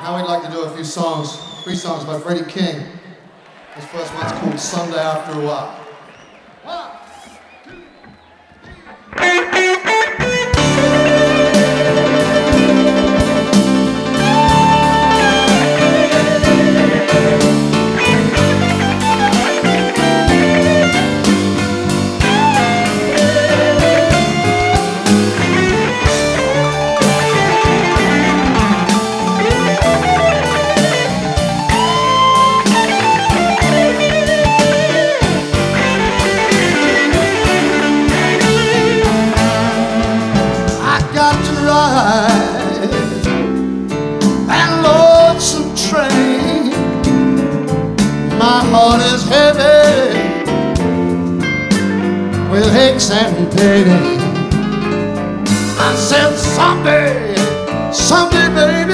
Now we'd like to do a few songs, 3 songs by Freddie King. This first one's called Sunday After a While. That lonesome train, my heart is heavy with aches and pain. I said someday, someday, baby,